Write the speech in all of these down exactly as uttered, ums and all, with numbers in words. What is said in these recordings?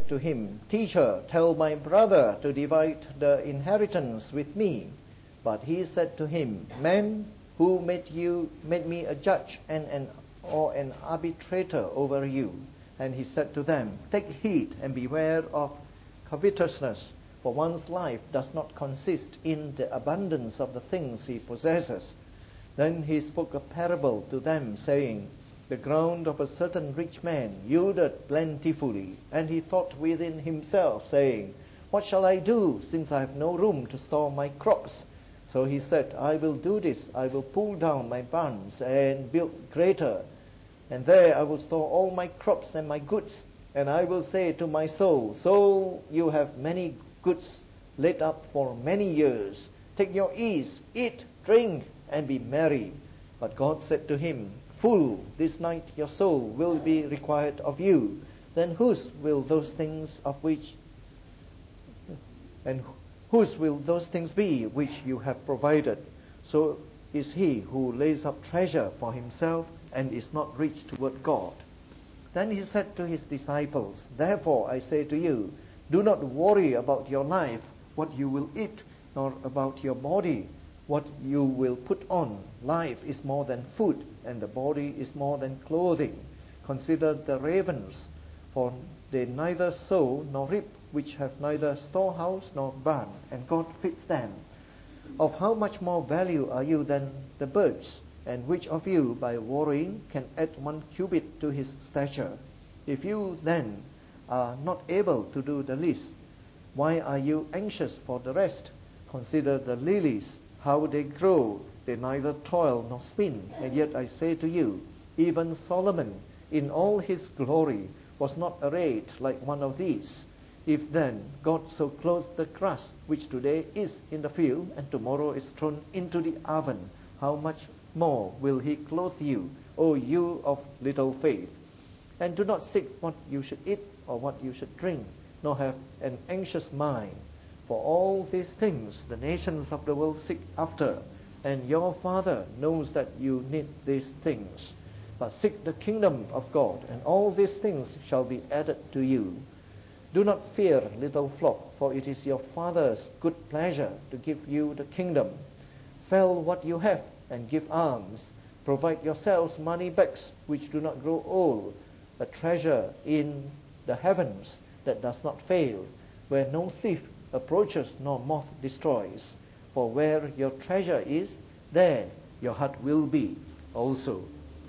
to him, Teacher, tell my brother to divide the inheritance with me. But he said to him, Man, who made you made me a judge and an or an arbitrator over you? And he said to them, Take heed and beware of covetousness, for one's life does not consist in the abundance of the things he possesses. Then he spoke a parable to them, saying, The ground of a certain rich man yielded plentifully, and he thought within himself, saying, What shall I do, since I have no room to store my crops? So he said, I will do this, I will pull down my barns and build greater, and there I will store all my crops and my goods. And I will say to my soul, Soul, you have many goods laid up for many years. Take your ease, eat, drink, and be merry. But God said to him, Fool, this night your soul will be required of you. Then whose will those things of which and whose will those things be which you have provided? So is he who lays up treasure for himself and is not rich toward God. Then he said to his disciples, Therefore I say to you, do not worry about your life, what you will eat, nor about your body, what you will put on. Life is more than food, and the body is more than clothing. Consider the ravens, for they neither sow nor reap, which have neither storehouse nor barn, and God feeds them. Of how much more value are you than the birds? And which of you, by worrying, can add one cubit to his stature? If you then are not able to do the least, why are you anxious for the rest? Consider the lilies, how they grow. They neither toil nor spin. And yet I say to you, even Solomon, in all his glory, was not arrayed like one of these. If then God so clothed the grass, which today is in the field, and tomorrow is thrown into the oven, how much more will he clothe you, O you of little faith? And do not seek what you should eat or what you should drink, nor have an anxious mind. For all these things the nations of the world seek after, and your Father knows that you need these things. But seek the kingdom of God, and all these things shall be added to you. Do not fear, little flock, for it is your Father's good pleasure to give you the kingdom. Sell what you have and give alms. Provide yourselves money bags which do not grow old, a treasure in the heavens that does not fail, where no thief approaches nor moth destroys. For where your treasure is, there your heart will be also.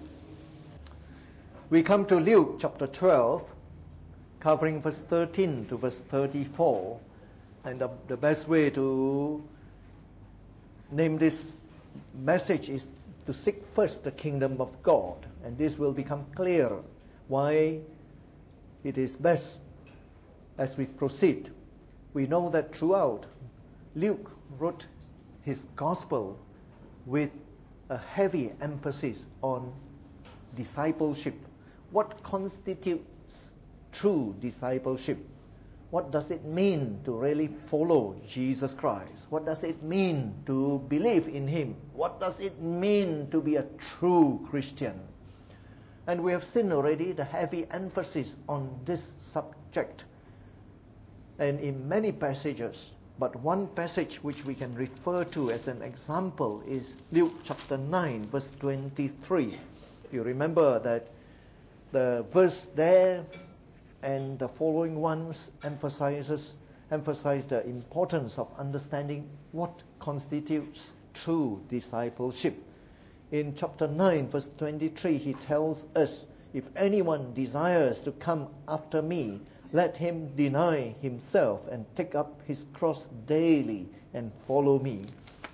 We come to Luke chapter twelve, covering verse thirteen to verse thirty-four. And the, the best way to name this message is to seek first the kingdom of God. And this will become clear why it is best as we proceed. We know that throughout, Luke wrote his gospel with a heavy emphasis on discipleship. What constitutes true discipleship? What does it mean to really follow Jesus Christ? What does it mean to believe in him? What does it mean to be a true Christian? And we have seen already the heavy emphasis on this subject, and in many passages. But one passage which we can refer to as an example is Luke chapter nine, verse twenty-three. You remember that the verse there and the following ones emphasizes emphasize the importance of understanding what constitutes true discipleship. In chapter nine, verse twenty-three, he tells us, if anyone desires to come after me, let him deny himself and take up his cross daily and follow me.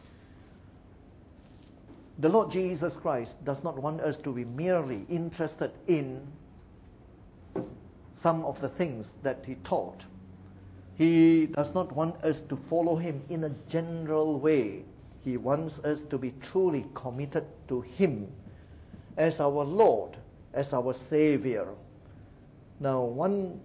The Lord Jesus Christ does not want us to be merely interested in some of the things that he taught. He does not want us to follow him in a general way. He wants us to be truly committed to him as our Lord, as our Savior. Now, one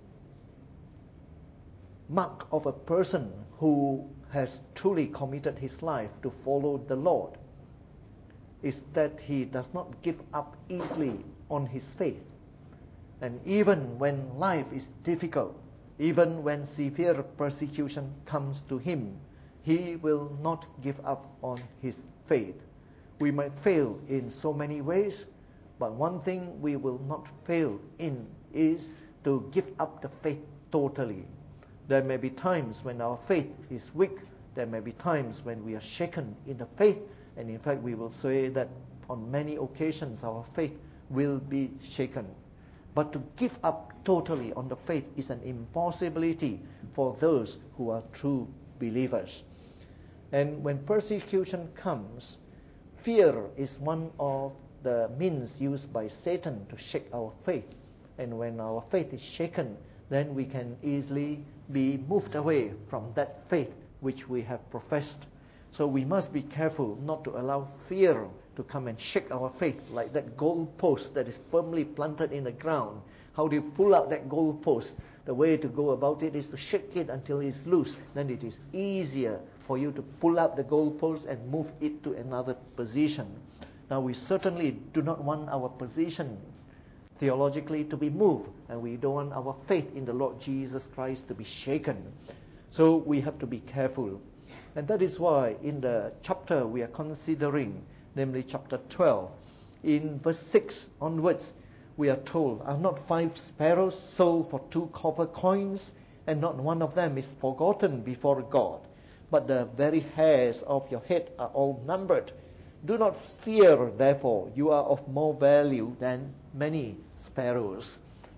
mark of a person who has truly committed his life to follow the Lord is that he does not give up easily on his faith. And even when life is difficult, Even when severe persecution comes to him, he will not give up on his faith. We might fail in so many ways, but one thing we will not fail in is to give up the faith totally. There may be times when our faith is weak. There may be times when we are shaken in the faith. And in fact, we will say that on many occasions our faith will be shaken. But to give up totally on the faith is an impossibility for those who are true believers. And when persecution comes, fear is one of the means used by Satan to shake our faith. And when our faith is shaken, then we can easily be moved away from that faith which we have professed. So we must be careful not to allow fear to come and shake our faith like that goalpost that is firmly planted in the ground. How do you pull out that goalpost? The way to go about it is to shake it until it's loose. Then it is easier for you to pull out the goalpost and move it to another position. Now we certainly do not want our position theologically to be moved, and we don't want our faith in the Lord Jesus Christ to be shaken. So we have to be careful. And that is why in the chapter we are considering, namely chapter twelve, in verse six onwards, we are told, "Are not five sparrows sold for two copper coins, and not one of them is forgotten before God? But the very hairs of your head are all numbered. Do not fear, therefore, you are of more value than many sparrows."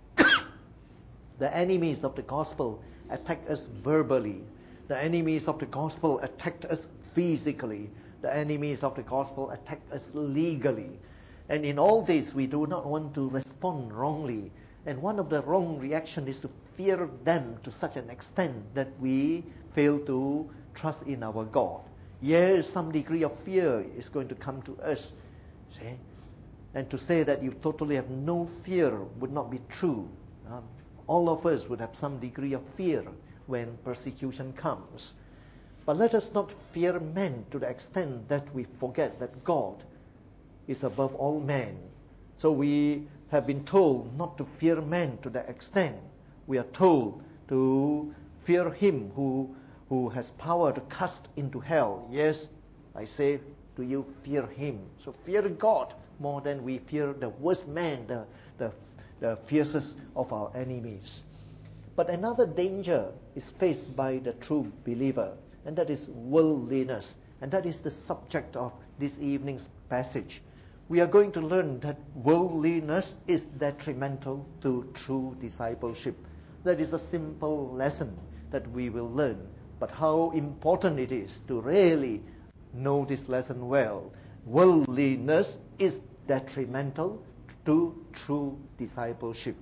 The enemies of the gospel attack us verbally. The enemies of the gospel attack us physically. The enemies of the gospel attack us legally. And in all this, we do not want to respond wrongly. And one of the wrong reactions is to fear them to such an extent that we fail to trust in our God. Yes, some degree of fear is going to come to us. See? And to say that you totally have no fear would not be true. Um, all of us would have some degree of fear when persecution comes. But let us not fear men to the extent that we forget that God is above all men. So we have been told not to fear men to that extent. We are told to fear him who who has power to cast into hell. Yes, I say to you, fear him. So fear God more than we fear the worst man, the, the, the fiercest of our enemies. But another danger is faced by the true believer, and that is worldliness. And that is the subject of this evening's passage. We are going to learn that worldliness is detrimental to true discipleship. That is a simple lesson that we will learn. But how important it is to really know this lesson well. Worldliness is detrimental to true discipleship.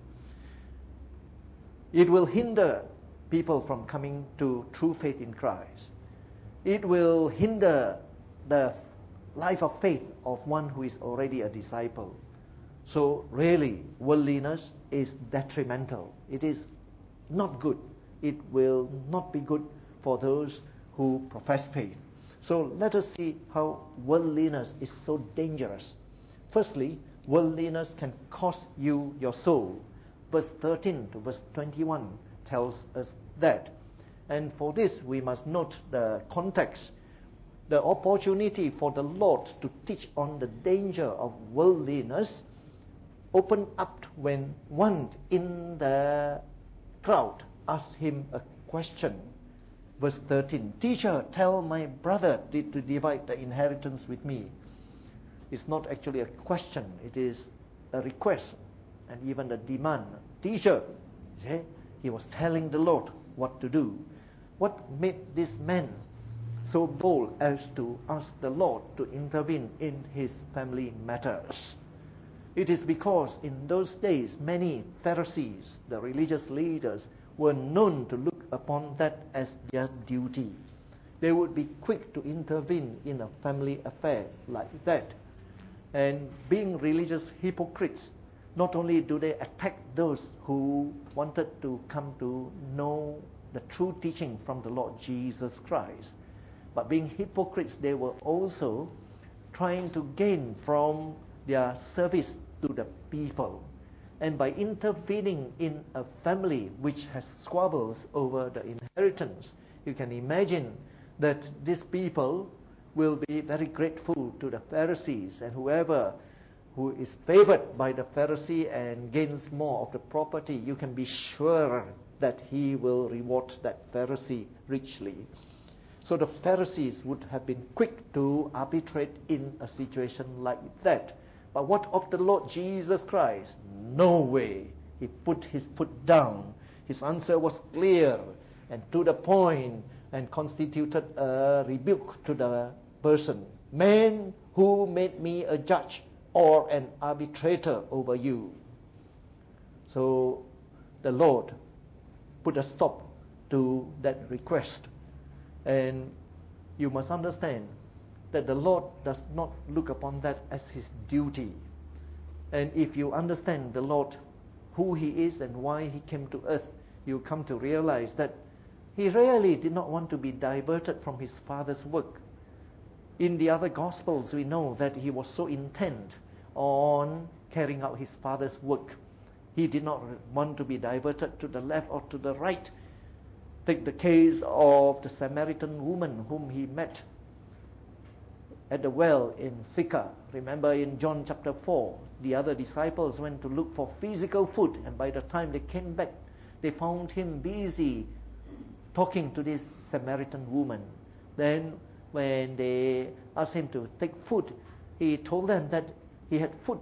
It will hinder people from coming to true faith in Christ. It will hinder the life of faith of one who is already a disciple. So really, worldliness is detrimental. It is not good. It will not be good for those who profess faith. So let us see how worldliness is so dangerous. Firstly, worldliness can cost you your soul. Verse thirteen to verse twenty-one tells us that. And for this, we must note the context. The opportunity for the Lord to teach on the danger of worldliness opened up when one in the crowd asked him a question. Verse thirteen, "Teacher, tell my brother to divide the inheritance with me." It's not actually a question, it is a request and even a demand. Teacher, he was telling the Lord what to do. What made this man so bold as to ask the Lord to intervene in his family matters? It is because in those days many Pharisees, the religious leaders, were known to look upon that as their duty. They would be quick to intervene in a family affair like that. And being religious hypocrites, not only do they attack those who wanted to come to know the true teaching from the Lord Jesus Christ, but being hypocrites, they were also trying to gain from their service to the people. And by intervening in a family which has squabbles over the inheritance, you can imagine that these people will be very grateful to the Pharisees, and whoever who is favored by the Pharisee and gains more of the property, you can be sure that he will reward that Pharisee richly. So the Pharisees would have been quick to arbitrate in a situation like that. But what of the Lord Jesus Christ? No way. He put his foot down. His answer was clear and to the point, and constituted a rebuke to the person. Man, who made me a judge or an arbitrator over you? So the Lord put a stop to that request. And you must understand that the Lord does not look upon that as his duty. And if you understand the Lord, who he is and why he came to earth, you come to realize that he really did not want to be diverted from his Father's work. In the other Gospels, we know that he was so intent on carrying out his Father's work. He did not want to be diverted to the left or to the right. Take the case of the Samaritan woman whom he met at the well in Sychar. Remember in John chapter four, the other disciples went to look for physical food, and by the time they came back, they found him busy talking to this Samaritan woman. Then when they asked him to take food, he told them that he had food,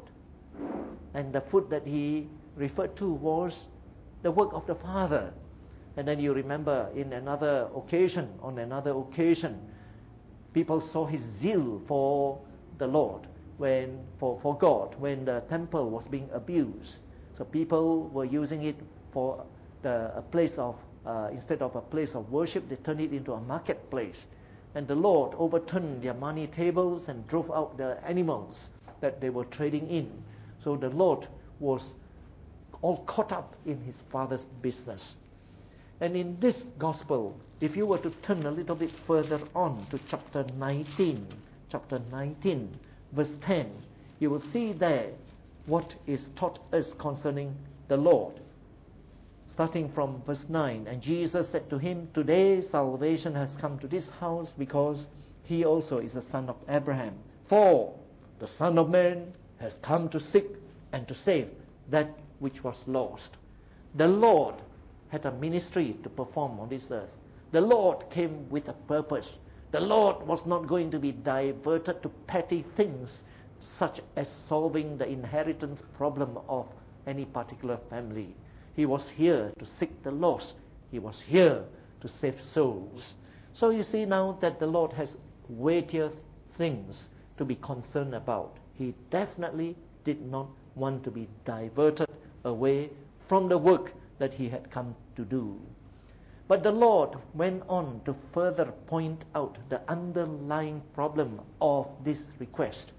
and the food that he referred to was the work of the Father. And then you remember in another occasion, on another occasion, people saw his zeal for the Lord, when for, for God, when the temple was being abused. So people were using it for the, a place of, uh, instead of a place of worship, they turned it into a marketplace. And the Lord overturned their money tables and drove out the animals that they were trading in. So the Lord was all caught up in his Father's business. And in this gospel, if you were to turn a little bit further on to chapter nineteen, chapter nineteen, verse ten, you will see there what is taught us concerning the Lord. Starting from verse nine, and Jesus said to him, today salvation has come to this house, because he also is a son of Abraham. For the Son of Man has come to seek and to save that which was lost. The Lord had a ministry to perform on this earth. The Lord came with a purpose. The Lord was not going to be diverted to petty things such as solving the inheritance problem of any particular family. He was here to seek the lost. He was here to save souls. So you see now that the Lord has weightier things to be concerned about. He definitely did not want to be diverted away from the work that he had come to do. But the Lord went on to further point out the underlying problem of this request.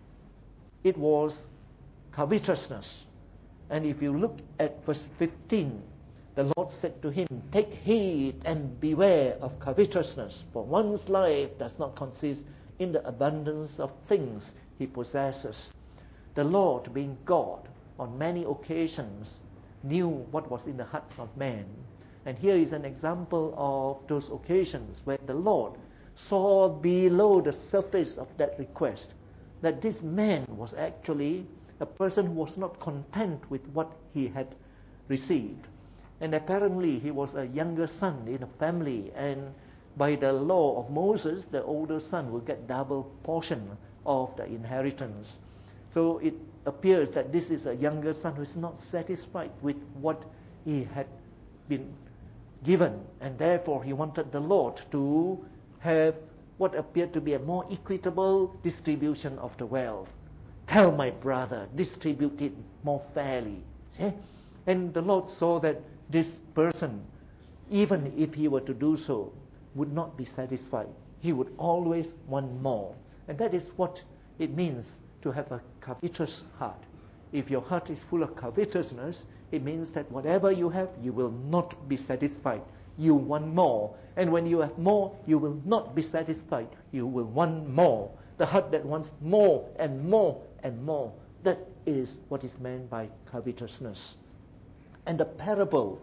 It was covetousness. And if you look at verse fifteen, the Lord said to him, take heed and beware of covetousness, for one's life does not consist in the abundance of things he possesses. The Lord, being God, on many occasions knew what was in the hearts of man. And here is an example of those occasions where the Lord saw below the surface of that request that this man was actually a person who was not content with what he had received. And apparently he was a younger son in a family, and by the law of Moses, the older son will get double portion of the inheritance. So it appears that this is a younger son who is not satisfied with what he had been given, and therefore he wanted the Lord to have what appeared to be a more equitable distribution of the wealth. Tell my brother, distribute it more fairly. See? And the Lord saw that this person, even if he were to do so, would not be satisfied. He would always want more. And that is what it means to have a covetous heart. If your heart is full of covetousness, it means that whatever you have, you will not be satisfied. You want more. And when you have more, you will not be satisfied. You will want more. The heart that wants more and more and more, that is what is meant by covetousness. And the parable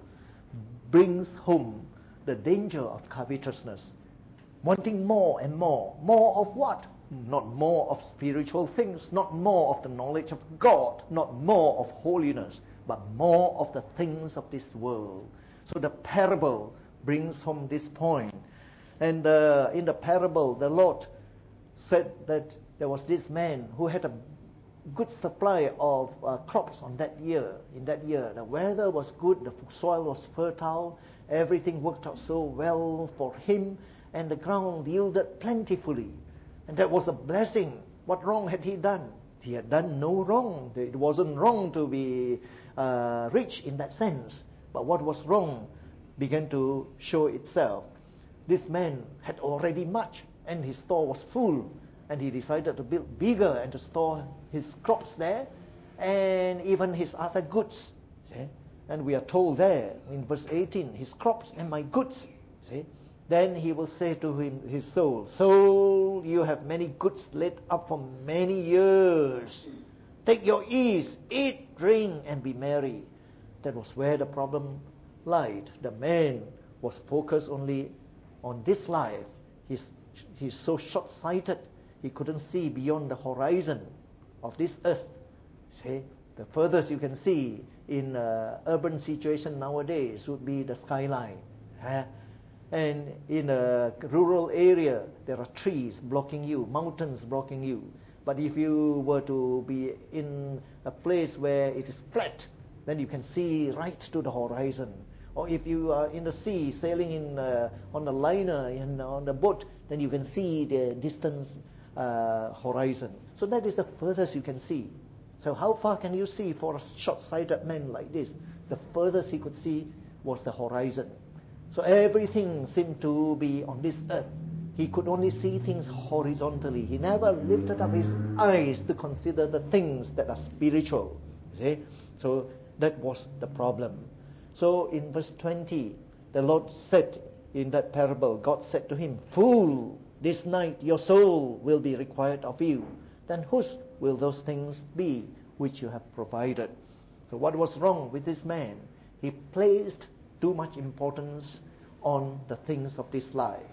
brings home the danger of covetousness. Wanting more and more. More of what? Not more of spiritual things, not more of the knowledge of God, not more of holiness, but more of the things of this world. So the parable brings home this point. And uh, in the parable, the Lord said that there was this man who had a good supply of uh, crops on that year. In that year, the weather was good, the soil was fertile, everything worked out so well for him, and the ground yielded plentifully. And that was a blessing. What wrong had he done? He had done no wrong. It wasn't wrong to be uh, rich in that sense. But what was wrong began to show itself. This man had already much, and his store was full. And he decided to build bigger and to store his crops there, and even his other goods. See? And we are told there in verse eighteen, his crops and my goods. See? Then he will say to him, his soul, soul, you have many goods laid up for many years. Take your ease, eat, drink, and be merry. That was where the problem lied. The man was focused only on this life. He's, he's so short-sighted, he couldn't see beyond the horizon of this earth. See, the furthest you can see in uh, urban situation nowadays would be the skyline. Huh? And in a rural area, there are trees blocking you, mountains blocking you. But if you were to be in a place where it is flat, then you can see right to the horizon. Or if you are in the sea, sailing in uh, on a liner, in, on a boat, then you can see the distant uh, horizon. So that is the furthest you can see. So how far can you see for a short-sighted man like this? The furthest he could see was the horizon. So everything seemed to be on this earth. He could only see things horizontally. He never lifted up his eyes to consider the things that are spiritual. See? So that was the problem. So in verse twenty, the Lord said in that parable, God said to him, "Fool, this night your soul will be required of you. Then whose will those things be which you have provided?" So what was wrong with this man? He placed too much importance on the things of this life.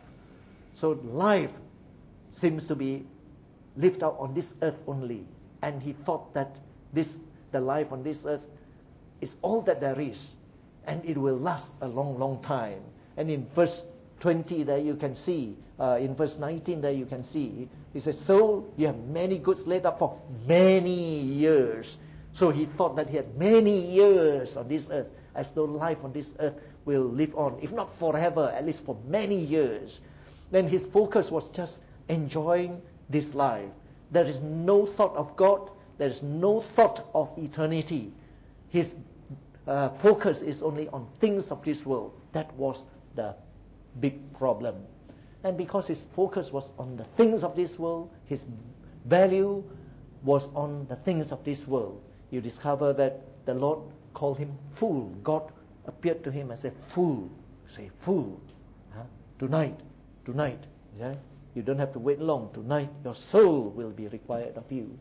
So life seems to be lived out on this earth only, and he thought that this the life on this earth is all that there is, and it will last a long, long time. And in verse twenty there you can see, uh, in verse nineteen there you can see, he says, "So you have many goods laid up for many years." So he thought that he had many years on this earth, as though life on this earth will live on, if not forever, at least for many years. Then his focus was just enjoying this life. There is no thought of God. There is no thought of eternity. His uh, focus is only on things of this world. That was the big problem. And because his focus was on the things of this world, his value was on the things of this world. You discover that the Lord called him fool. God appeared to him and said, "Fool." Say, "Fool. Huh? Tonight, tonight. Yeah? You don't have to wait long. Tonight, your soul will be required of you."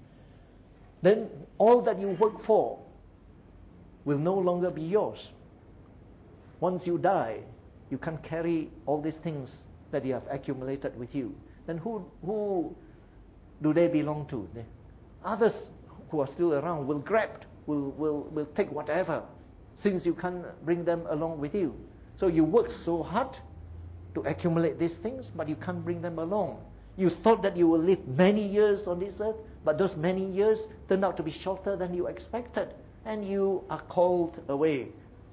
Then all that you work for will no longer be yours. Once you die, you can't carry all these things that you have accumulated with you. Then who who do they belong to? Others who are still around will grab, will, will, will take whatever, since you can't bring them along with you. So you work so hard to accumulate these things, but you can't bring them along. You thought that you will live many years on this earth, but those many years turned out to be shorter than you expected, and you are called away.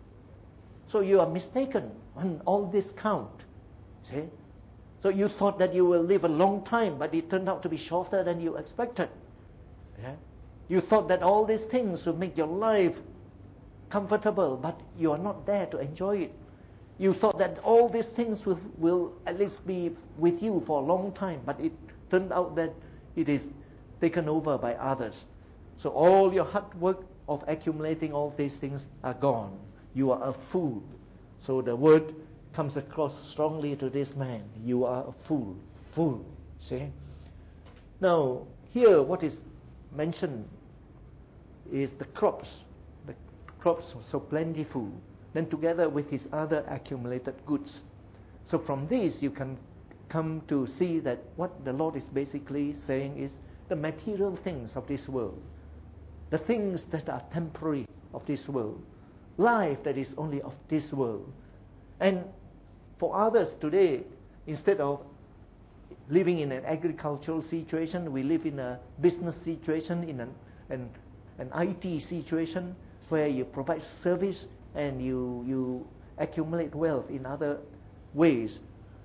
So you are mistaken on all this count. See? So you thought that you will live a long time, but it turned out to be shorter than you expected. Yeah? You thought that all these things will make your life comfortable, but you are not there to enjoy it. You thought that all these things will, will at least be with you for a long time, but it turned out that it is taken over by others. So all your hard work of accumulating all these things are gone. You are a fool. So the word comes across strongly to this man. You are a fool. Fool. See? Now, here what is mentioned is the crops. The crops were so plentiful. Then together with his other accumulated goods. So from this you can come to see that what the Lord is basically saying is the material things of this world, the things that are temporary of this world, life that is only of this world. And for others today, instead of living in an agricultural situation, we live in a business situation, in an, an, an I T situation where you provide service and you, you accumulate wealth in other ways.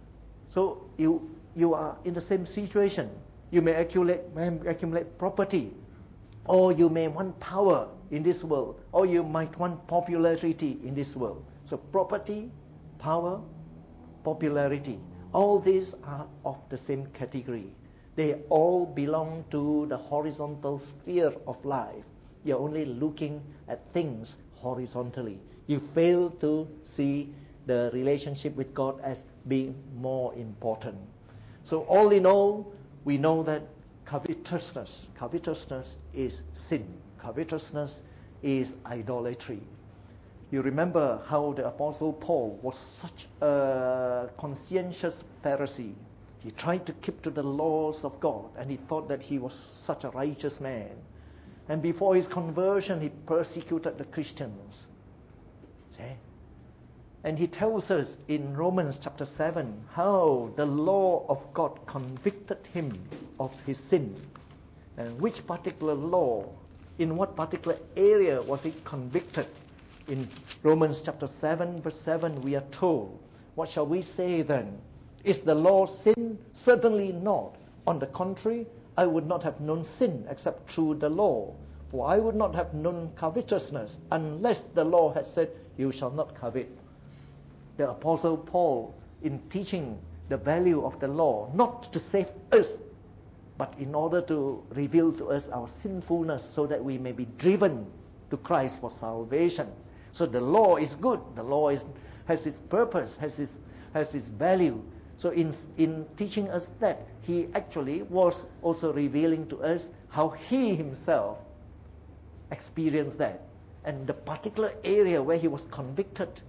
So you, you are in the same situation. You may accumulate, may accumulate property, or you may want power in this world, or you might want popularity in this world. So property, power, popularity, all these are of the same category. They all belong to the horizontal sphere of life. You're only looking at things horizontally. You fail to see the relationship with God as being more important. So all in all, we know that covetousness, covetousness is sin. Covetousness is idolatry. You remember how the Apostle Paul was such a conscientious Pharisee. He tried to keep to the laws of God, and he thought that he was such a righteous man. And before his conversion, he persecuted the Christians. See? And he tells us in Romans chapter seven how the law of God convicted him of his sin. And which particular law, in what particular area was he convicted? In Romans chapter seven, verse seven, we are told, what shall we say then? Is the law sin? Certainly not. On the contrary, I would not have known sin except through the law. For I would not have known covetousness unless the law had said, you shall not covet. The Apostle Paul, in teaching the value of the law, not to save us, but in order to reveal to us our sinfulness so that we may be driven to Christ for salvation. So the law is good. The law is, has its purpose, has its, has its value. So in, in teaching us that, he actually was also revealing to us how he himself experienced that. And the particular area where he was convicted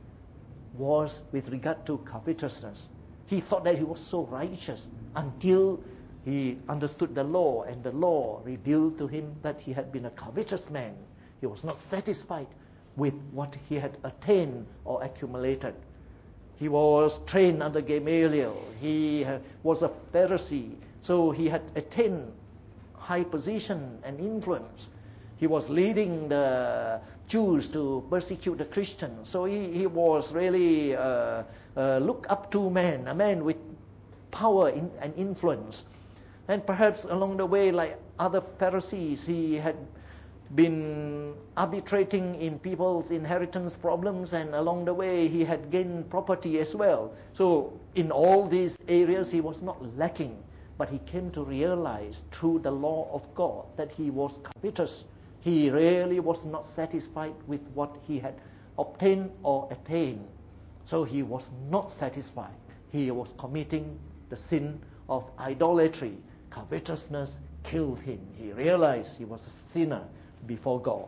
was with regard to covetousness. He thought that he was so righteous until he understood the law, and the law revealed to him that he had been a covetous man. He was not satisfied with what he had attained or accumulated. He was trained under Gamaliel. He was a Pharisee, so he had attained high position and influence. He was leading the Jews to persecute the Christians. So he, he was really uh, uh, looked up to man, a man with power in, and influence. And perhaps along the way, like other Pharisees, he had been arbitrating in people's inheritance problems, and along the way he had gained property as well. So in all these areas he was not lacking, but he came to realize through the law of God that he was covetous. He really was not satisfied with what he had obtained or attained. So he was not satisfied. He was committing the sin of idolatry. Covetousness killed him. He realized he was a sinner before God.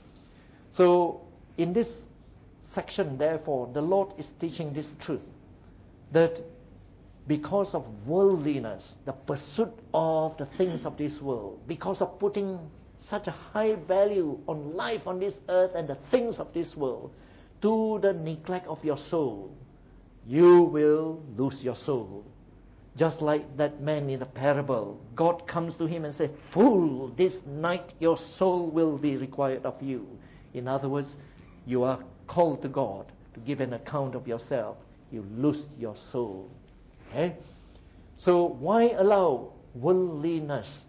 So in this section, therefore, the Lord is teaching this truth, that because of worldliness, the pursuit of the things of this world, because of putting such a high value on life on this earth and the things of this world, to the neglect of your soul, you will lose your soul. Just like that man in the parable, God comes to him and says, "Fool, this night your soul will be required of you." In other words, you are called to God to give an account of yourself. You lose your soul. Okay? So why allow worldliness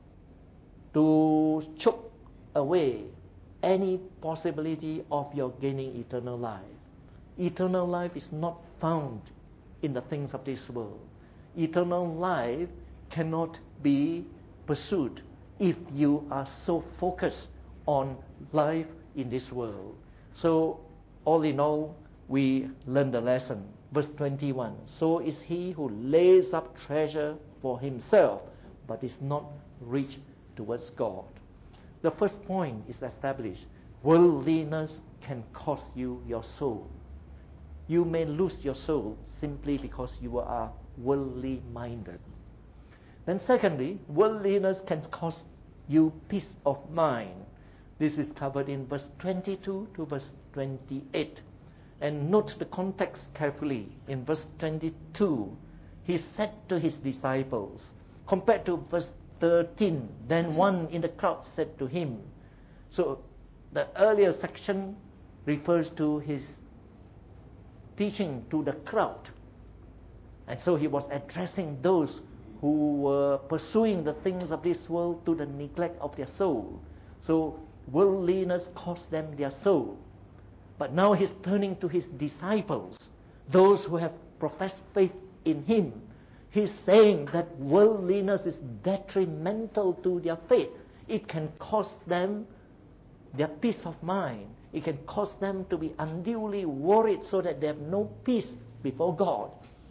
to choke away any possibility of your gaining eternal life? Eternal life is not found in the things of this world. Eternal life cannot be pursued if you are so focused on life in this world. So all in all, we learn the lesson. Verse twenty-one, so is he who lays up treasure for himself, but is not rich towards God. the first point is established. Worldliness can cost you your soul. You may lose your soul simply because you are worldly minded. Then secondly, worldliness can cost you peace of mind. This is covered in verse twenty-two to verse twenty-eight. And note the context carefully. In verse twenty-two, he said to his disciples, compared to verse thirteen, then one in the crowd said to him. So the earlier section refers to his teaching to the crowd. And so he was addressing those who were pursuing the things of this world to the neglect of their soul. So worldliness cost them their soul. But now he's turning to his disciples, those who have professed faith in him. He's saying that worldliness is detrimental to their faith. It can cost them their peace of mind. It can cause them to be unduly worried so that they have no peace before God.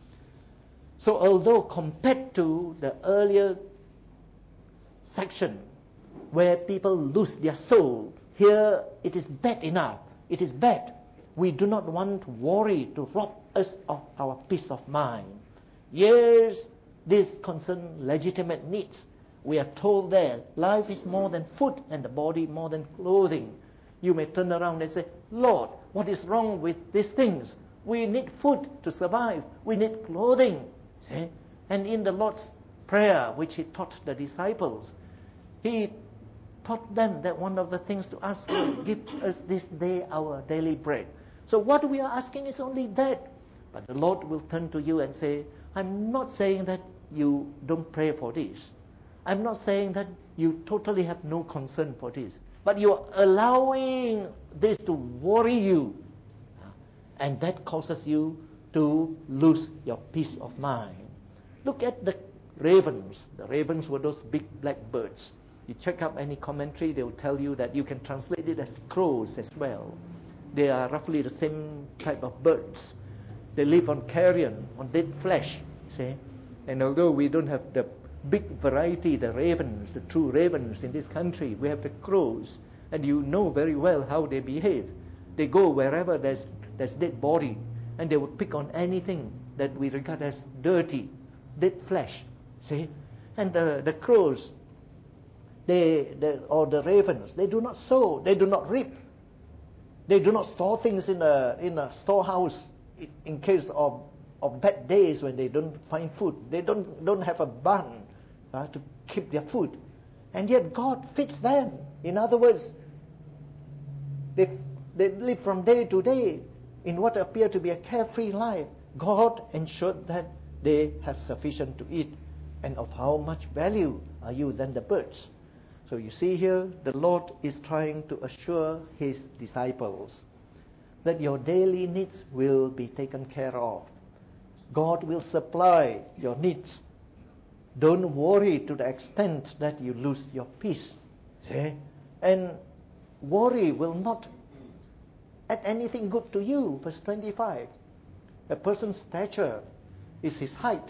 So although compared to the earlier section where people lose their soul, here it is bad enough. It is bad. We do not want worry to rob us of our peace of mind. Yes, this concerns legitimate needs. We are told there, life is more than food and the body more than clothing. You may turn around and say, Lord, what is wrong with these things? We need food to survive. We need clothing. See? And in the Lord's Prayer, which he taught the disciples, he taught them that one of the things to ask was, give us this day our daily bread. So what we are asking is only that. But the Lord will turn to you and say, I'm not saying that you don't pray for this. I'm not saying that you totally have no concern for this. But you're allowing this to worry you. And that causes you to lose your peace of mind. Look at the ravens. The ravens were those big black birds. You check up any commentary, they will tell you that you can translate it as crows as well. They are roughly the same type of birds. They live on carrion, on dead flesh, see? And although we don't have the big variety, the ravens, the true ravens in this country, we have the crows. And you know very well how they behave. They go wherever there's, there's dead body, and they would pick on anything that we regard as dirty, dead flesh, see? And the, the crows, They, they, or the ravens, they do not sow, they do not reap. They do not store things in a, in a storehouse in, in case of, of bad days when they don't find food. They don't, don't have a barn uh, to keep their food. And yet God feeds them. In other words, they, they live from day to day in what appear to be a carefree life. God ensured that they have sufficient to eat. And of how much value are you than the birds? So you see here, the Lord is trying to assure his disciples that your daily needs will be taken care of. God will supply your needs. Don't worry to the extent that you lose your peace. See? And worry will not add anything good to you. Verse twenty-five. A person's stature is his height.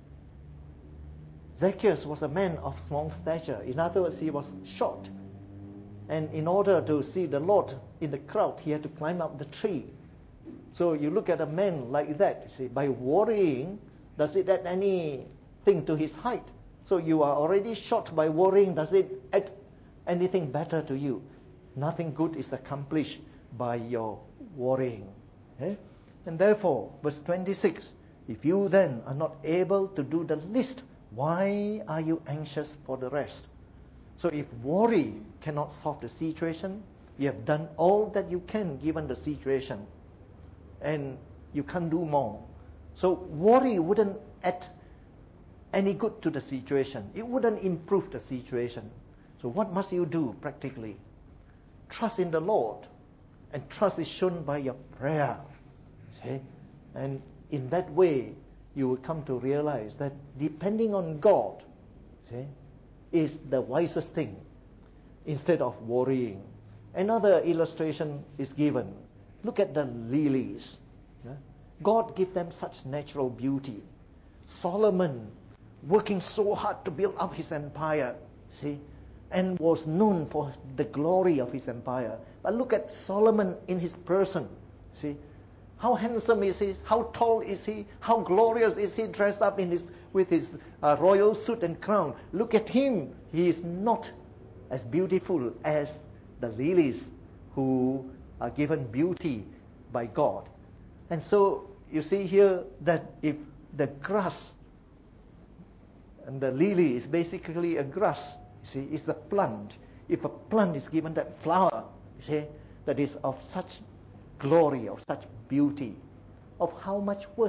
Zacchaeus was a man of small stature. In other words, he was short. And in order to see the Lord in the crowd, he had to climb up the tree. So you look at a man like that, you see, by worrying, does it add anything to his height? So you are already short by worrying, does it add anything better to you? Nothing good is accomplished by your worrying. Okay? And therefore, verse twenty-six, if you then are not able to do the least, why are you anxious for the rest? So if worry cannot solve the situation, you have done all that you can given the situation, and you can't do more. So worry wouldn't add any good to the situation. It wouldn't improve the situation. So what must you do practically? Trust in the Lord. And trust is shown by your prayer. See? And in that way, you will come to realize that depending on God, see, is the wisest thing instead of worrying. Another illustration is given. Look at the lilies. Yeah? God gave them such natural beauty. Solomon working so hard to build up his empire. See, and was known for the glory of his empire. But look at Solomon in his person. See, how handsome is he? How tall is he? How glorious is he dressed up in his with his uh, royal suit and crown? Look at him. He is not as beautiful as the lilies who are given beauty by God. And so you see here that if the grass, and the lily is basically a grass, you see, it's a plant. If a plant is given that flower, you see, that is of such glory, of such beauty, of how much worth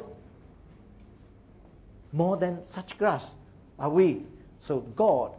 more than such grass are we. So God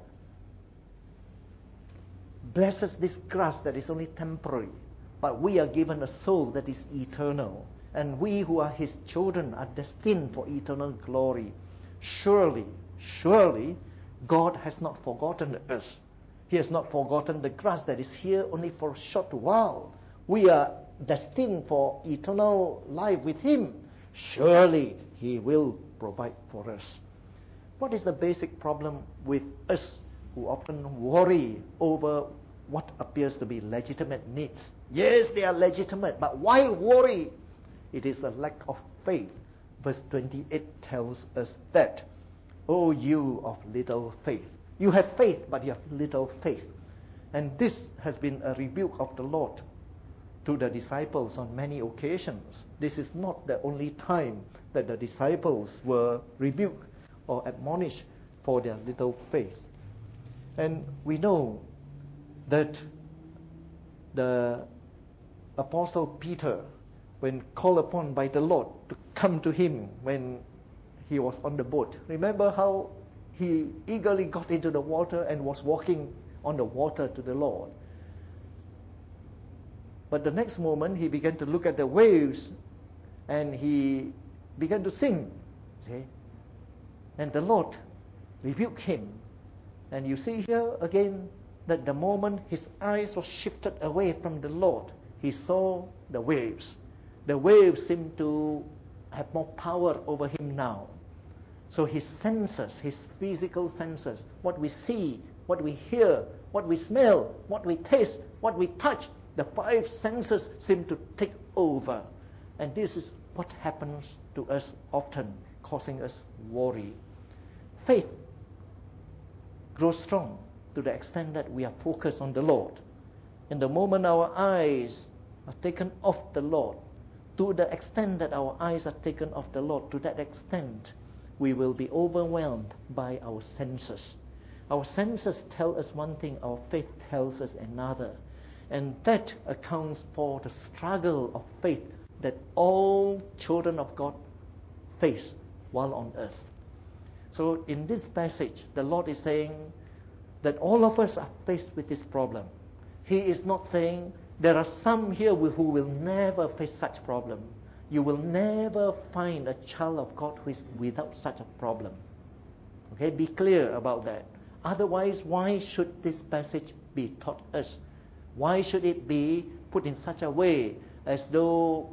blesses this grass that is only temporary, but we are given a soul that is eternal, and we who are his children are destined for eternal glory. Surely, surely, God has not forgotten us. He has not forgotten the grass that is here only for a short while. We are destined for eternal life with him. Surely he will provide for us. What is the basic problem with us who often worry over what appears to be legitimate needs? Yes, they are legitimate, but why worry? It is a lack of faith. Verse twenty-eight tells us that, "O you of little faith." You have faith, but you have little faith. And this has been a rebuke of the Lord to the disciples on many occasions. This is not the only time that the disciples were rebuked or admonished for their little faith. And we know that the Apostle Peter, when called upon by the Lord to come to him when he was on the boat, remember how he eagerly got into the water and was walking on the water to the Lord. But the next moment he began to look at the waves and he began to sink. See? And the Lord rebuked him. And you see here again that the moment his eyes were shifted away from the Lord, he saw the waves. The waves seemed to have more power over him now. So his senses, his physical senses, what we see, what we hear, what we smell, what we taste, what we touch, the five senses seem to take over. And this is what happens to us often, causing us worry. Faith grows strong to the extent that we are focused on the Lord. And the moment our eyes are taken off the Lord, to the extent that our eyes are taken off the Lord, to that extent we will be overwhelmed by our senses. Our senses tell us one thing, our faith tells us another. And that accounts for the struggle of faith that all children of God face while on earth. So in this passage, the Lord is saying that all of us are faced with this problem. He is not saying there are some here who will never face such problem. You will never find a child of God who is without such a problem. Okay, be clear about that. Otherwise, why should this passage be taught us? Why should it be put in such a way as though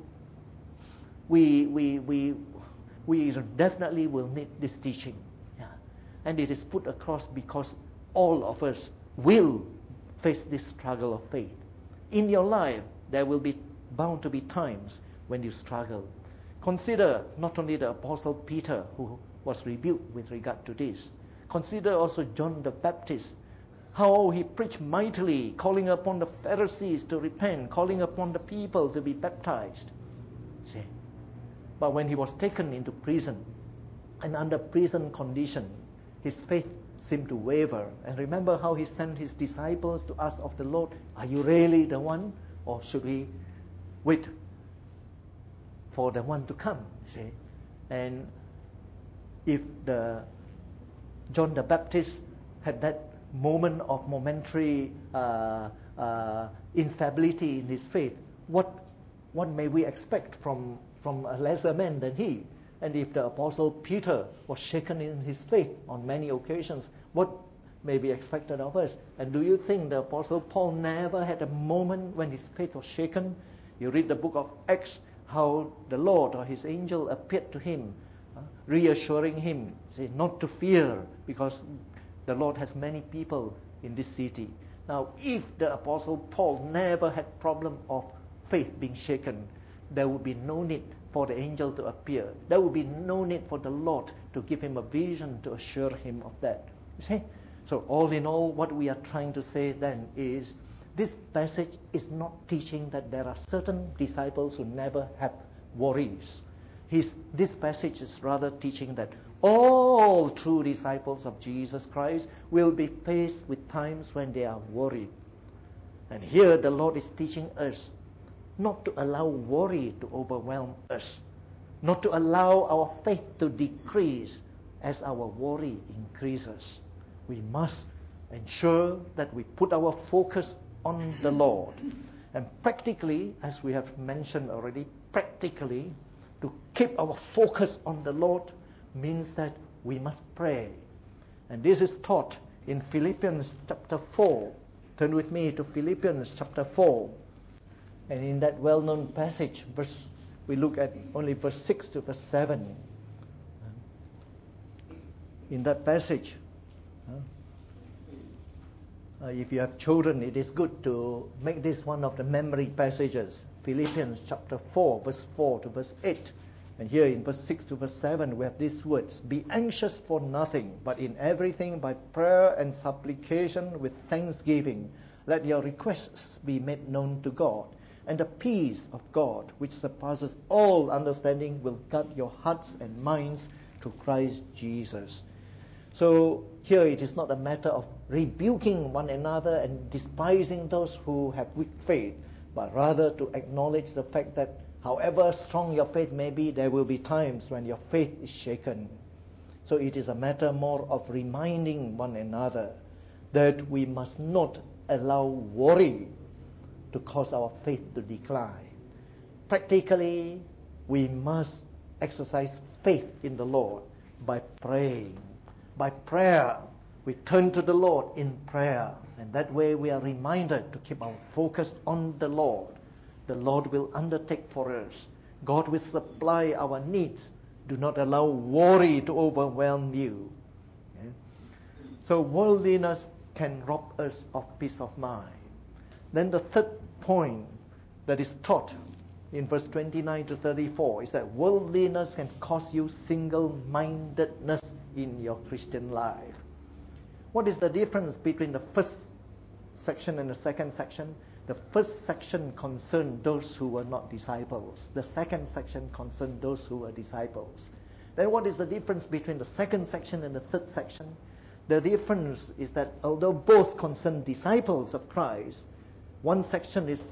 we we we we definitely will need this teaching? Yeah. And it is put across because all of us will face this struggle of faith. In your life, there will be bound to be times when you struggle. Consider not only the Apostle Peter, who was rebuked with regard to this. Consider also John the Baptist, how he preached mightily, calling upon the Pharisees to repent, calling upon the people to be baptized. See? But when he was taken into prison, and under prison condition, his faith seemed to waver. And remember how he sent his disciples to ask of the Lord, "Are you really the one, or should we wait for the one to come?" See? And if the John the Baptist had that moment of momentary uh, uh, instability in his faith, what what may we expect from from a lesser man than he? And if the Apostle Peter was shaken in his faith on many occasions, what may be expected of us? And do you think the Apostle Paul never had a moment when his faith was shaken? You read the book of Acts, how the Lord or his angel appeared to him, uh, reassuring him, say, not to fear, because the Lord has many people in this city. Now, if the Apostle Paul never had problem of faith being shaken, there would be no need for the angel to appear. There would be no need for the Lord to give him a vision to assure him of that. You see? So all in all, what we are trying to say then is, this passage is not teaching that there are certain disciples who never have worries. His, this passage is rather teaching that all true disciples of Jesus Christ will be faced with times when they are worried. And here the Lord is teaching us not to allow worry to overwhelm us, not to allow our faith to decrease as our worry increases. We must ensure that we put our focus on the Lord. And practically, as we have mentioned already, practically, to keep our focus on the Lord means that we must pray. And this is taught in Philippians chapter four. Turn with me to Philippians chapter four. And in that well-known passage, verse, we look at only verse six to verse seven. In that passage, uh, if you have children, it is good to make this one of the memory passages. Philippians chapter four, verse four to verse eight. And here in verse six to verse seven, we have these words: Be anxious for nothing, but in everything by prayer and supplication with thanksgiving, let your requests be made known to God. And the peace of God, which surpasses all understanding, will guard your hearts and minds through Christ Jesus. So here it is not a matter of rebuking one another and despising those who have weak faith, but rather to acknowledge the fact that however strong your faith may be, there will be times when your faith is shaken. So it is a matter more of reminding one another that we must not allow worry to cause our faith to decline. Practically, we must exercise faith in the Lord by praying. By prayer, we turn to the Lord in prayer, and that way we are reminded to keep our focus on the Lord. The Lord will undertake for us. God will supply our needs. Do not allow worry to overwhelm you. Okay? So worldliness can rob us of peace of mind. Then the third point that is taught in verse twenty-nine to thirty-four is that worldliness can cause you single-mindedness in your Christian life. What is the difference between the first section and the second section? The first section concerned those who were not disciples. The second section concerned those who were disciples. Then what is the difference between the second section and the third section? The difference is that although both concern disciples of Christ, one section is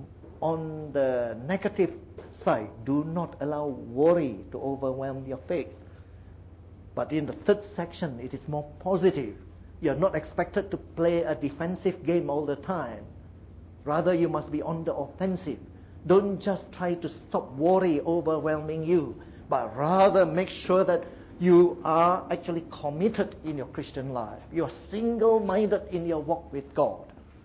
on the negative side. Do not allow worry to overwhelm your faith. But in the third section, it is more positive. You are not expected to play a defensive game all the time. Rather, you must be on the offensive. Don't just try to stop worry overwhelming you, but rather make sure that you are actually committed in your Christian life. You are single-minded in your walk with God.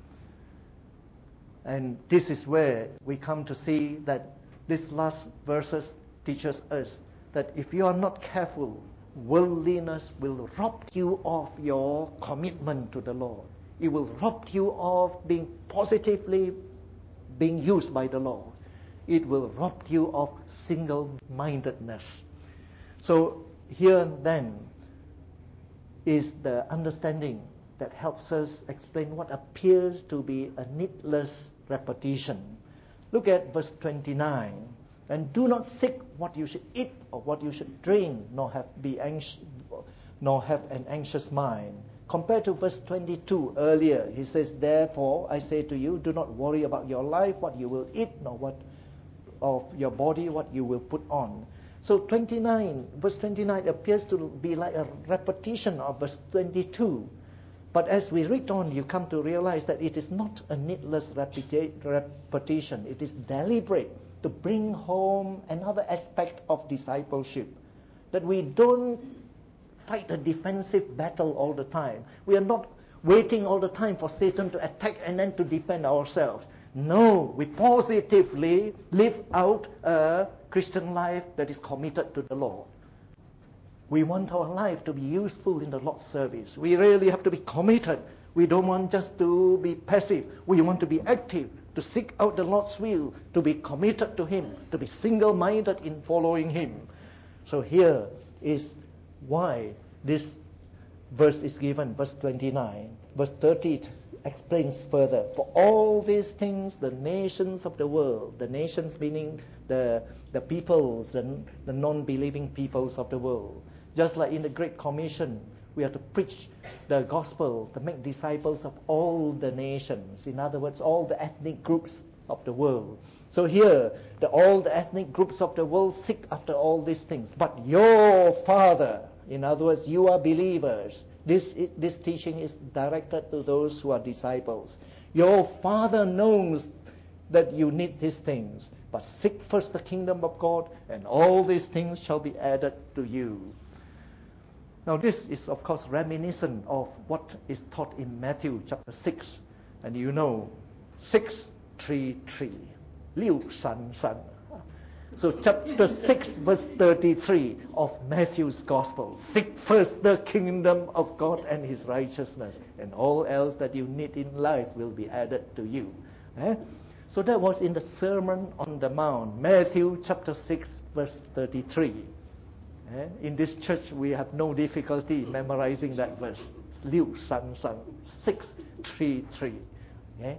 And this is where we come to see that this last verses teaches us that if you are not careful, worldliness will rob you of your commitment to the Lord. It will rob you of being positively being used by the Lord. It will rob you of single-mindedness. So here then is the understanding that helps us explain what appears to be a needless repetition. Look at verse twenty-nine. And do not seek what you should eat or what you should drink, nor have be anxious, nor have an anxious mind. Compared to verse twenty-two earlier, he says, therefore I say to you, do not worry about your life, what you will eat, nor what of your body, what you will put on. So twenty-nine, verse twenty-nine appears to be like a repetition of verse twenty-two. But as we read on, you come to realize that it is not a needless repeti- repetition. It is deliberate to bring home another aspect of discipleship. That we don't fight a defensive battle all the time. We are not waiting all the time for Satan to attack and then to defend ourselves. No, we positively live out a Christian life that is committed to the Lord. We want our life to be useful in the Lord's service. We really have to be committed. We don't want just to be passive. We want to be active, to seek out the Lord's will, to be committed to Him, to be single-minded in following Him. So here is why this verse is given, verse twenty-nine. Verse thirty explains further. For all these things, the nations of the world, the nations meaning the, the peoples, the, the non-believing peoples of the world, just like in the Great Commission, we have to preach the gospel, to make disciples of all the nations. In other words, all the ethnic groups of the world. So here, the, all the ethnic groups of the world seek after all these things. But your Father, in other words, you are believers. This, this teaching is directed to those who are disciples. Your Father knows that you need these things. But seek first the kingdom of God, and all these things shall be added to you. Now this is of course reminiscent of what is taught in Matthew chapter six. And you know, six, three, three. Liu San San. So chapter six verse thirty-three of Matthew's Gospel. Seek first the kingdom of God and His righteousness, and all else that you need in life will be added to you. Eh? So that was in the Sermon on the Mount, Matthew chapter six verse thirty-three. Eh? In this church we have no difficulty memorizing that verse. Liu San San, six, three, three. Okay?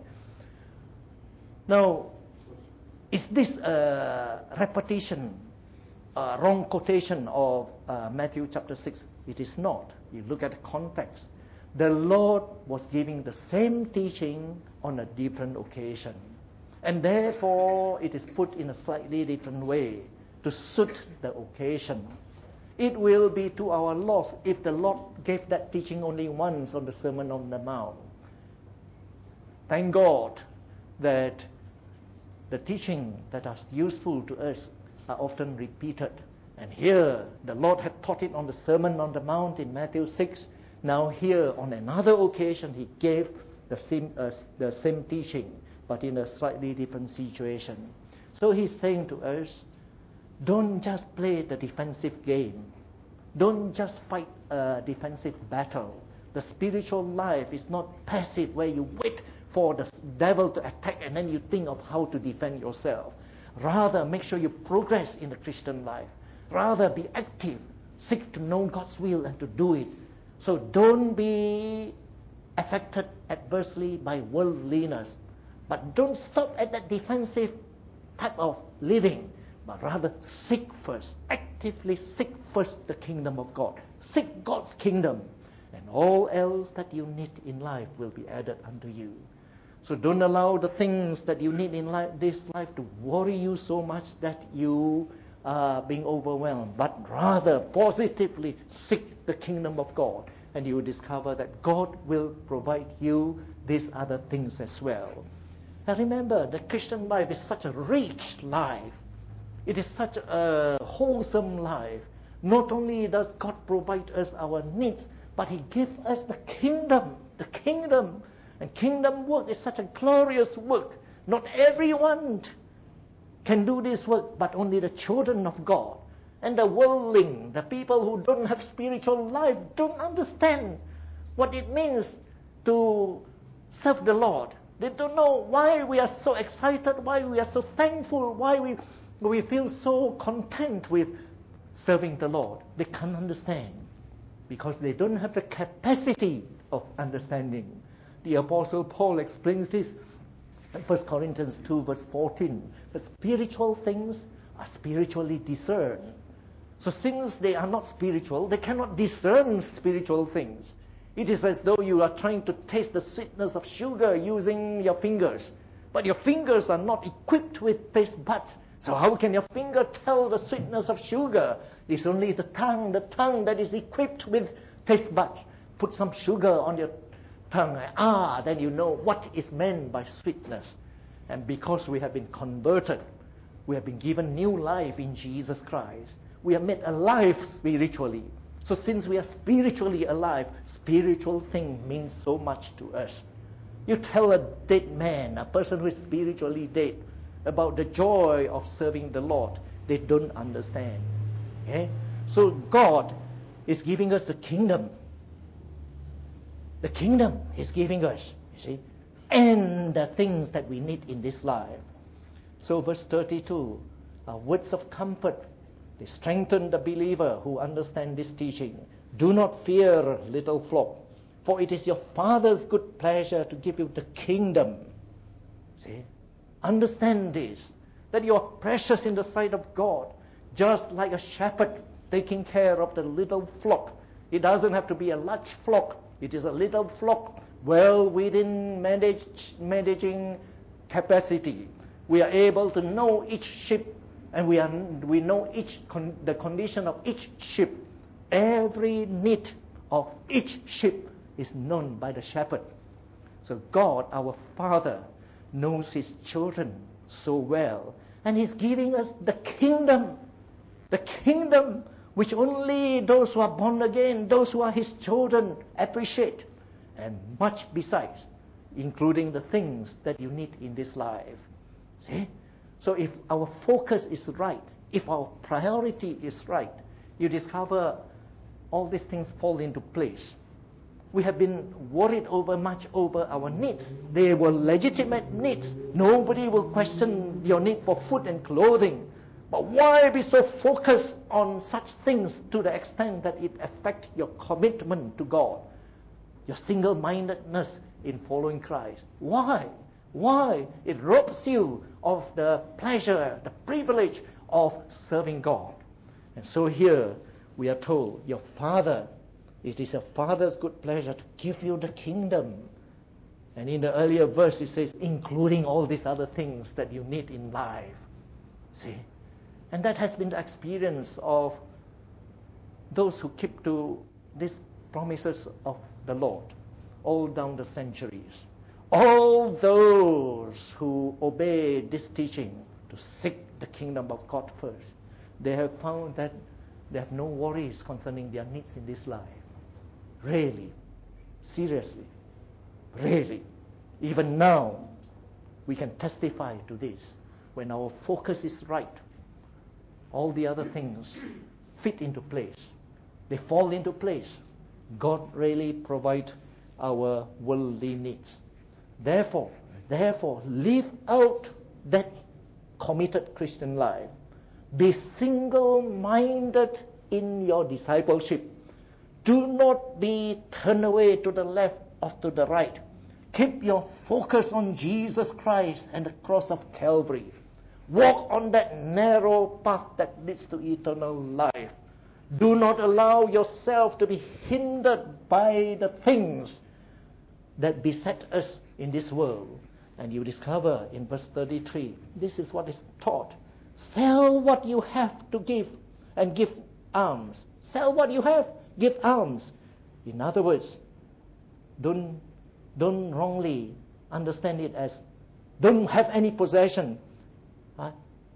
Now, is this a repetition, a wrong quotation of uh, Matthew chapter six? It is not. You look at the context. The Lord was giving the same teaching on a different occasion. And therefore, it is put in a slightly different way to suit the occasion. It will be to our loss if the Lord gave that teaching only once on the Sermon on the Mount. Thank God that the teaching that are useful to us are often repeated. And here, the Lord had taught it on the Sermon on the Mount in Matthew six. Now here, on another occasion, He gave the same, uh, the same teaching, but in a slightly different situation. So He's saying to us, don't just play the defensive game. Don't just fight a defensive battle. The spiritual life is not passive where you wait for the devil to attack and then you think of how to defend yourself. Rather, make sure you progress in the Christian life. Rather, be active. Seek to know God's will and to do it. So don't be affected adversely by worldliness. But don't stop at that defensive type of living. But rather seek first, actively seek first the kingdom of God. Seek God's kingdom, and all else that you need in life will be added unto you. So don't allow the things that you need in life, this life to worry you so much that you are being overwhelmed. But rather positively seek the kingdom of God, and you will discover that God will provide you these other things as well. And remember, the Christian life is such a rich life. It is such a wholesome life. Not only does God provide us our needs, but He gives us the kingdom. The kingdom. And kingdom work is such a glorious work. Not everyone can do this work, but only the children of God. And the worldling, the people who don't have spiritual life, don't understand what it means to serve the Lord. They don't know why we are so excited, why we are so thankful, why we we feel so content with serving the Lord. They can't understand because they don't have the capacity of understanding. The Apostle Paul explains this in First Corinthians two verse fourteen. The spiritual things are spiritually discerned. So since they are not spiritual, they cannot discern spiritual things. It is as though you are trying to taste the sweetness of sugar using your fingers. But your fingers are not equipped with taste buds. So how can your finger tell the sweetness of sugar? It's only the tongue, the tongue that is equipped with taste buds. Put some sugar on your tongue. Ah, then you know what is meant by sweetness. And because we have been converted, we have been given new life in Jesus Christ. We are made alive spiritually. So since we are spiritually alive, spiritual thing means so much to us. You tell a dead man, a person who is spiritually dead, about the joy of serving the Lord, they don't understand. Okay? So God is giving us the kingdom. the kingdom He's giving us, you see, and the things that we need in this life. So verse thirty-two, are words of comfort. They strengthen the believer who understand this teaching. Do not fear, little flock, for it is your Father's good pleasure to give you the kingdom. See? Understand this, that you are precious in the sight of God, just like a shepherd taking care of the little flock. It doesn't have to be a large flock. It is a little flock, well within manage, managing capacity. We are able to know each sheep, and we are we know each con, the condition of each sheep. Every need of each sheep is known by the shepherd. So God, our Father, knows His children so well, and He's giving us the kingdom, the kingdom which only those who are born again, those who are His children, appreciate, and much besides, including the things that you need in this life. See? So if our focus is right, if our priority is right, you discover all these things fall into place. We have been worried over much over our needs. They were legitimate needs. Nobody will question your need for food and clothing. But why be so focused on such things to the extent that it affects your commitment to God, your single-mindedness in following Christ? Why? Why? It robs you of the pleasure, the privilege of serving God. And so here we are told, your Father, it is your Father's good pleasure to give you the kingdom. And in the earlier verse it says, including all these other things that you need in life. See? And that has been the experience of those who keep to these promises of the Lord all down the centuries. All those who obey this teaching to seek the kingdom of God first, they have found that they have no worries concerning their needs in this life. Really, seriously, really. Even now, we can testify to this. When our focus is right, all the other things fit into place. They fall into place. God really provides our worldly needs. Therefore, therefore, live out that committed Christian life. Be single-minded in your discipleship. Do not be turned away to the left or to the right. Keep your focus on Jesus Christ and the cross of Calvary. Walk on that narrow path that leads to eternal life. Do not allow yourself to be hindered by the things that beset us in this world. And you discover in verse thirty-three, this is what is taught. Sell what you have to give and give alms. Sell what you have, give alms. In other words, don't, don't wrongly understand it as don't have any possession. Huh?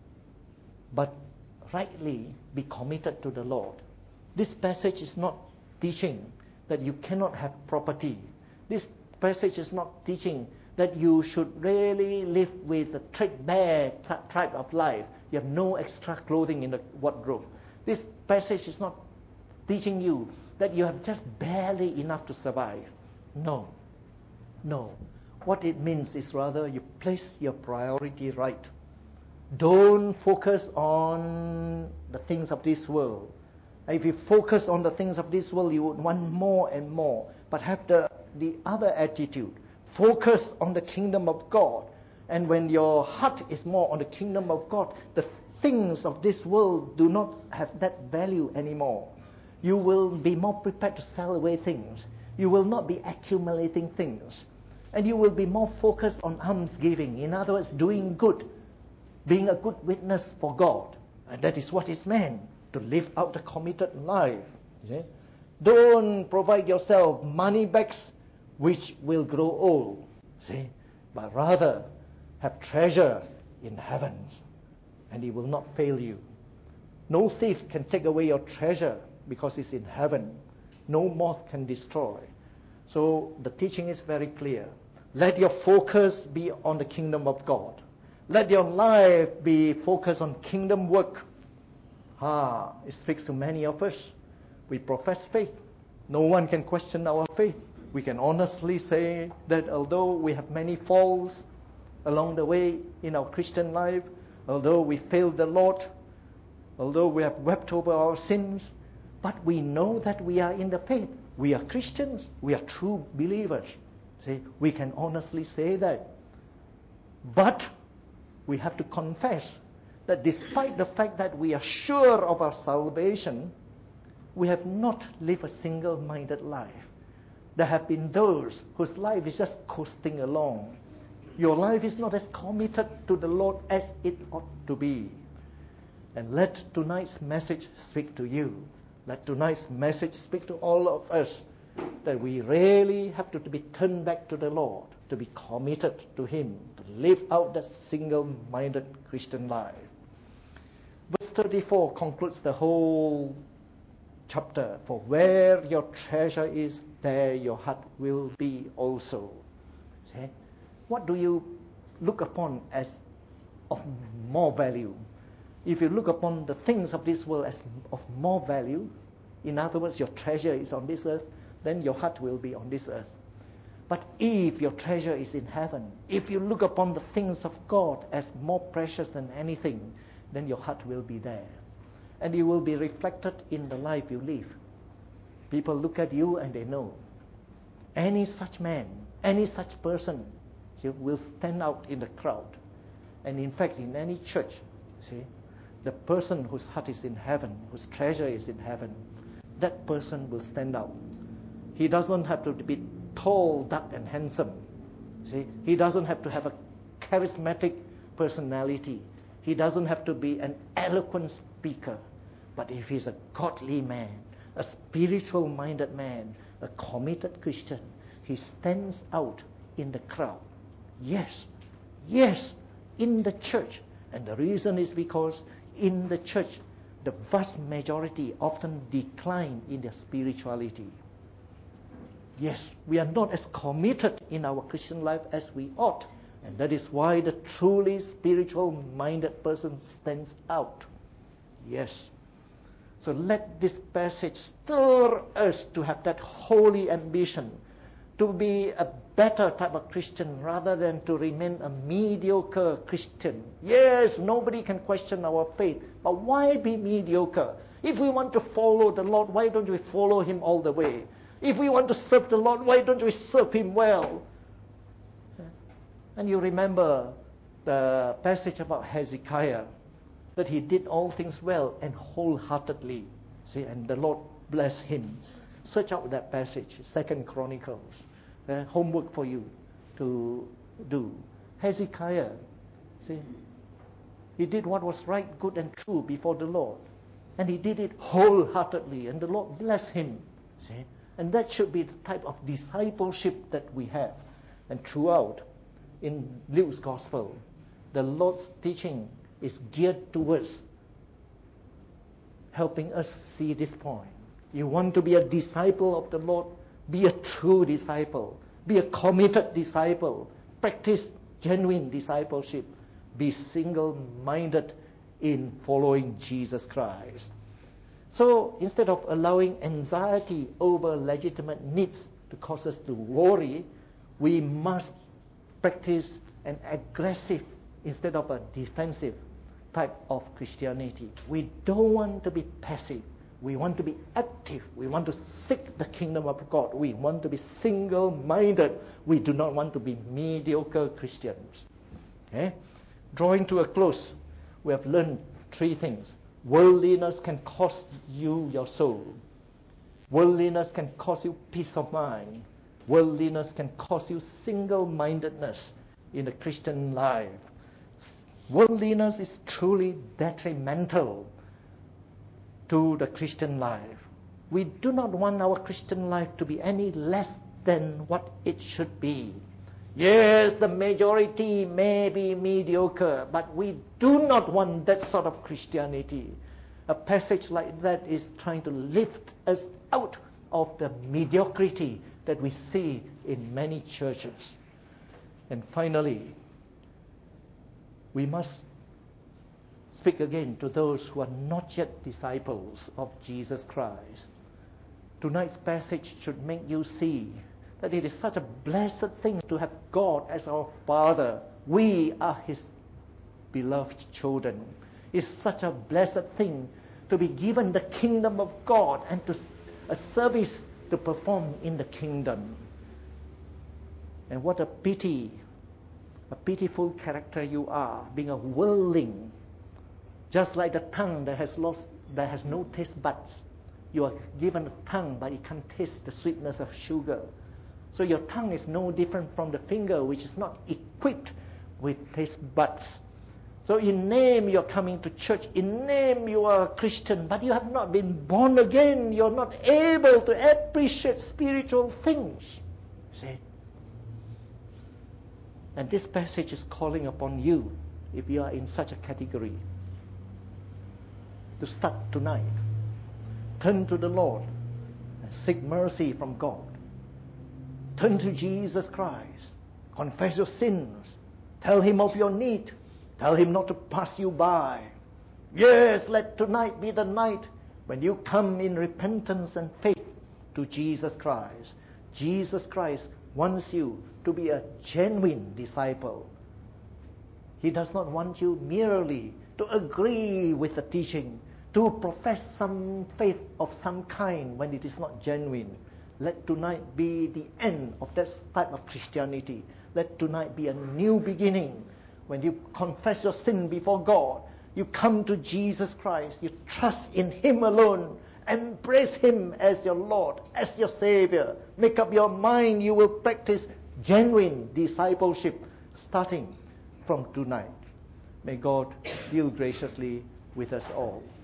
But rightly be committed to the Lord. This passage is not teaching that you cannot have property. This passage is not teaching that you should really live with a threadbare track of life. You have no extra clothing in the wardrobe. This passage is not teaching you that you have just barely enough to survive. No. No. What it means is rather you place your priority right. Don't focus on the things of this world. If you focus on the things of this world, you would want more and more. But have the, the other attitude. Focus on the kingdom of God. And when your heart is more on the kingdom of God, the things of this world do not have that value anymore. You will be more prepared to sell away things. You will not be accumulating things. And you will be more focused on almsgiving. In other words, doing good. Being a good witness for God. And that is what is meant, to live out a committed life. See? Don't provide yourself money bags which will grow old. See? But rather, have treasure in the heavens, and it will not fail you. No thief can take away your treasure because it's in heaven. No moth can destroy. So the teaching is very clear. Let your focus be on the kingdom of God. Let your life be focused on kingdom work. Ah, it speaks to many of us. We profess faith. No one can question our faith. We can honestly say that although we have many faults along the way in our Christian life, although we failed the Lord, although we have wept over our sins, but we know that we are in the faith. We are Christians. We are true believers. See, we can honestly say that. But we have to confess that despite the fact that we are sure of our salvation, we have not lived a single-minded life. There have been those whose life is just coasting along. Your life is not as committed to the Lord as it ought to be. And let tonight's message speak to you. Let tonight's message speak to all of us, that we really have to be turned back to the Lord, to be committed to Him, to live out the single-minded Christian life. Verse thirty-four concludes the whole chapter. For where your treasure is, there your heart will be also. See? What do you look upon as of more value? If you look upon the things of this world as of more value, in other words, your treasure is on this earth, then your heart will be on this earth. But if your treasure is in heaven, if you look upon the things of God as more precious than anything, then your heart will be there. And it will be reflected in the life you live. People look at you and they know. Any such man, any such person will stand out in the crowd. And in fact, in any church, see, the person whose heart is in heaven, whose treasure is in heaven, that person will stand out. He doesn't have to be tall, dark, and handsome. See, he doesn't have to have a charismatic personality. He doesn't have to be an eloquent speaker. But if he's a godly man, a spiritual-minded man, a committed Christian, he stands out in the crowd. Yes, yes, in the church. And the reason is because in the church, the vast majority often decline in their spirituality. Yes, we are not as committed in our Christian life as we ought. And that is why the truly spiritual-minded person stands out. Yes. So let this passage stir us to have that holy ambition, to be a better type of Christian rather than to remain a mediocre Christian. Yes, nobody can question our faith, but why be mediocre? If we want to follow the Lord, why don't we follow Him all the way? If we want to serve the Lord, why don't we serve Him well? And you remember the passage about Hezekiah, that he did all things well and wholeheartedly. See, and the Lord blessed him. Search out that passage, Second Chronicles. Uh, homework for you to do. Hezekiah, see, he did what was right, good, and true before the Lord. And he did it wholeheartedly, and the Lord blessed him. See? And that should be the type of discipleship that we have. And throughout, in Luke's Gospel, the Lord's teaching is geared towards helping us see this point. You want to be a disciple of the Lord? Be a true disciple. Be a committed disciple. Practice genuine discipleship. Be single-minded in following Jesus Christ. So instead of allowing anxiety over legitimate needs to cause us to worry, we must practice an aggressive instead of a defensive type of Christianity. We don't want to be passive. We want to be active. We want to seek the kingdom of God. We want to be single-minded. We do not want to be mediocre Christians. Okay? Drawing to a close, we have learned three things. Worldliness can cost you your soul. Worldliness can cost you peace of mind. Worldliness can cost you single-mindedness in the Christian life. Worldliness is truly detrimental to the Christian life. We do not want our Christian life to be any less than what it should be. Yes, the majority may be mediocre, but we do not want that sort of Christianity. A passage like that is trying to lift us out of the mediocrity that we see in many churches. And finally, we must speak again to those who are not yet disciples of Jesus Christ. Tonight's passage should make you see that it is such a blessed thing to have God as our Father. We are His beloved children. It's such a blessed thing to be given the kingdom of God and to a service to perform in the kingdom. And what a pity, a pitiful character you are, being a worldling, just like the tongue that has lost, that has no taste buds. You are given a tongue, but it can't taste the sweetness of sugar. So your tongue is no different from the finger, which is not equipped with taste buds. So in name you're coming to church, in name you are a Christian, but you have not been born again. You're not able to appreciate spiritual things. See? And this passage is calling upon you, if you are in such a category, to start tonight. Turn to the Lord and seek mercy from God. Turn to Jesus Christ. Confess your sins. Tell Him of your need. Tell Him not to pass you by. Yes, let tonight be the night when you come in repentance and faith to Jesus Christ. Jesus Christ wants you to be a genuine disciple. He does not want you merely to agree with the teaching, to profess some faith of some kind when it is not genuine. Let tonight be the end of that type of Christianity. Let tonight be a new beginning. When you confess your sin before God, you come to Jesus Christ, you trust in Him alone, embrace Him as your Lord, as your Savior. Make up your mind you will practice genuine discipleship starting from tonight. May God deal graciously with us all.